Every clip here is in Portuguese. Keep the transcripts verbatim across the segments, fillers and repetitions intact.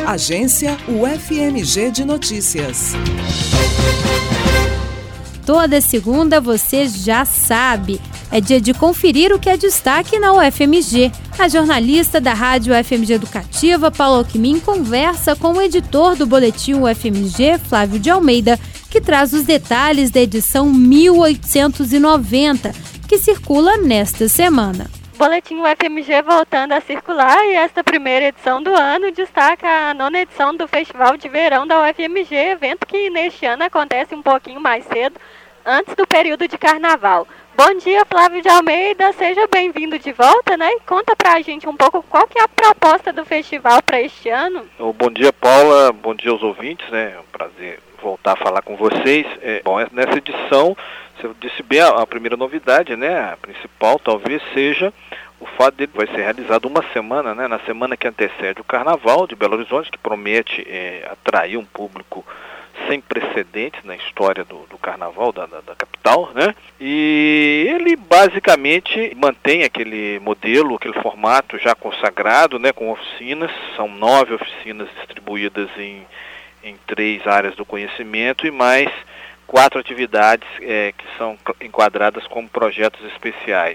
Agência U F M G de Notícias. Toda segunda você já sabe. É dia de conferir o que é destaque na U F M G. A jornalista da Rádio U F M G Educativa, Paula Alckmin, conversa com o editor do Boletim U F M G, Flávio de Almeida, que traz os detalhes da edição mil oitocentos e noventa, que circula nesta semana. Boletim U F M G voltando a circular e esta primeira edição do ano destaca a nona edição do Festival de Verão da U F M G, evento que neste ano acontece um pouquinho mais cedo, antes do período de carnaval. Bom dia, Flávio de Almeida, seja bem-vindo de volta, né? E conta pra gente um pouco qual que é a proposta do festival para este ano. Bom dia, Paula, bom dia aos ouvintes, né? É um prazer voltar a falar com vocês. É, bom, nessa edição, você disse bem, a, a primeira novidade, né? A principal talvez seja o fato dele vai ser realizado uma semana, né? Na semana que antecede o Carnaval de Belo Horizonte, que promete é, atrair um público sem precedentes na história do, do Carnaval da, da, da capital, né? E ele basicamente mantém aquele modelo, aquele formato já consagrado, né? Com oficinas, são nove oficinas distribuídas em, em três áreas do conhecimento e mais quatro atividades é, que são enquadradas como projetos especiais.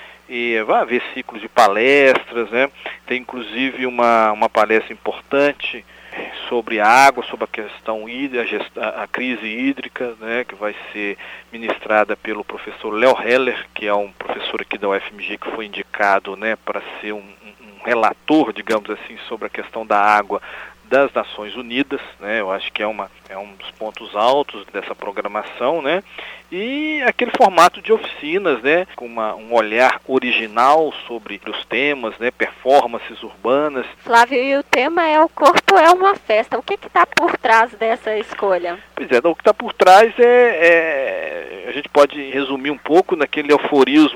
E vai haver ciclos de palestras, né? Tem inclusive uma, uma palestra importante sobre a água, sobre a questão hídrica, a, a crise hídrica, né, que vai ser ministrada pelo professor Léo Heller, que é um professor aqui da U F M G que foi indicado, né, para ser um, um relator, digamos assim, sobre a questão da água das Nações Unidas, né? Eu acho que é, uma, é um dos pontos altos dessa programação, né? E aquele formato de oficinas, né? Com uma, um olhar original sobre os temas, né? Performances urbanas. Flávio, e o tema é O Corpo é uma Festa. O que está por trás dessa escolha? Pois é, o que está por trás é, é... A gente pode resumir um pouco naquele aforismo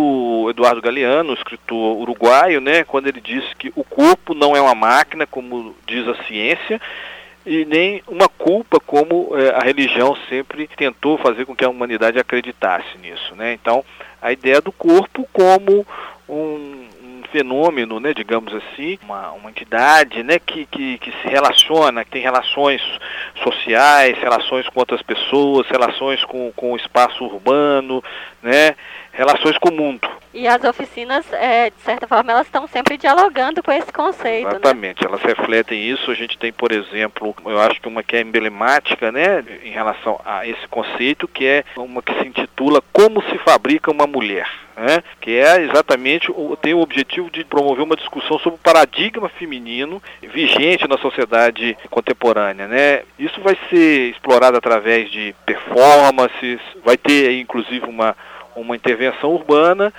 do Eduardo Galeano, escritor uruguaio, né? Quando ele disse que o corpo não é uma máquina, como diz a ciência, e nem uma culpa, como é, a religião sempre tentou fazer com que a humanidade acreditasse nisso, né? Então, a ideia do corpo como um, um fenômeno, né, digamos assim, uma, uma entidade, né, que, que, que se relaciona, que tem relações sociais, relações com outras pessoas, relações com, com o espaço urbano, né, relações com o mundo. E as oficinas, é, de certa forma, elas estão sempre dialogando com esse conceito, Exatamente, né? Elas refletem isso. A gente tem, por exemplo, eu acho que uma que é emblemática, né, em relação a esse conceito, que é uma que se intitula Como se fabrica uma mulher, né, que é exatamente, tem o objetivo de promover uma discussão sobre o paradigma feminino vigente na sociedade contemporânea, né. Isso vai ser explorado através de performances, vai ter, inclusive, uma uma intervenção urbana,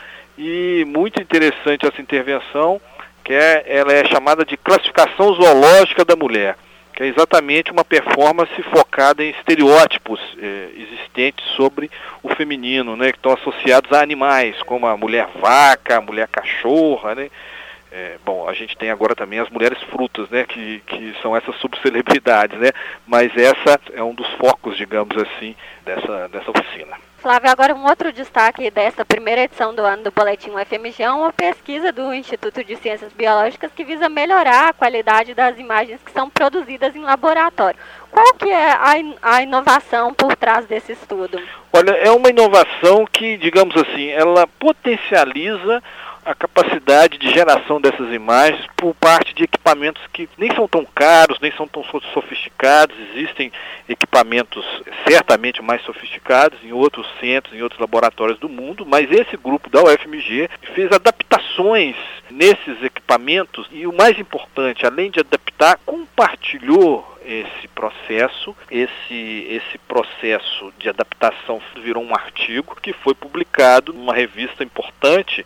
e muito interessante essa intervenção, que é, ela é chamada de classificação zoológica da mulher, que é exatamente uma performance focada em estereótipos eh, existentes sobre o feminino, né, que estão associados a animais, como a mulher vaca, a mulher cachorra, né. É, bom, a gente tem agora também as mulheres frutas, né, que, que são essas subcelebridades, né, mas essa é um dos focos, digamos assim, dessa, dessa oficina. Flávio, agora um outro destaque dessa primeira edição do ano do Boletim U F M G é uma pesquisa do Instituto de Ciências Biológicas que visa melhorar a qualidade das imagens que são produzidas em laboratório. Qual que é a, in- a inovação por trás desse estudo? Olha, é uma inovação que, digamos assim, ela potencializa a capacidade de geração dessas imagens por parte de equipamentos que nem são tão caros, nem são tão sofisticados. Existem equipamentos certamente mais sofisticados em outros centros, em outros laboratórios do mundo, mas esse grupo da U F M G fez adaptações nesses equipamentos e, o mais importante, além de adaptar, compartilhou esse processo. Esse, esse processo de adaptação virou um artigo que foi publicado numa revista importante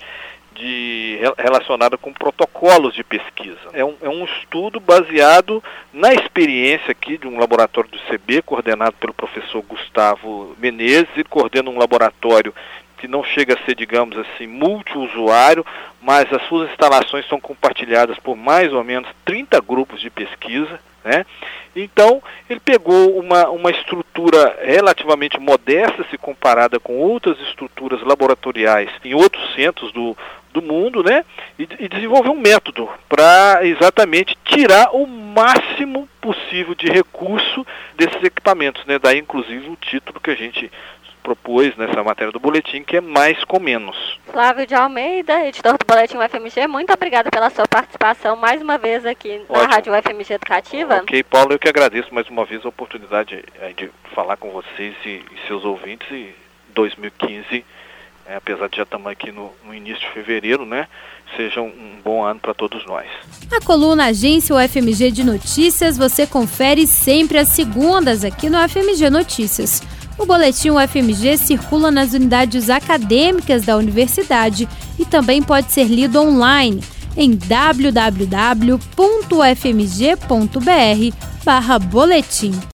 de, relacionada com protocolos de pesquisa. É um, é um estudo baseado na experiência aqui de um laboratório do C B, coordenado pelo professor Gustavo Menezes. Ele coordena um laboratório que não chega a ser, digamos assim, multiusuário, mas as suas instalações são compartilhadas por mais ou menos trinta grupos de pesquisa, né? Então, ele pegou uma, uma estrutura relativamente modesta se comparada com outras estruturas laboratoriais em outros centros do, do mundo, né? E, e desenvolver um método para exatamente tirar o máximo possível de recurso desses equipamentos, né? Daí, inclusive, o título que a gente propôs nessa matéria do boletim, que é mais com menos. Flávio de Almeida, editor do Boletim U F M G, muito obrigada pela sua participação mais uma vez aqui na Ótimo. Rádio U F M G Educativa. Ok, Paulo, eu que agradeço mais uma vez a oportunidade de falar com vocês e, e seus ouvintes. E dois mil e quinze, é, apesar de já estamos aqui no, no início de fevereiro, né, seja um, um bom ano para todos nós. A coluna Agência U F M G de Notícias você confere sempre às segundas aqui no U F M G Notícias. O Boletim U F M G circula nas unidades acadêmicas da universidade e também pode ser lido online em w w w ponto u f m g ponto b r barra boletim.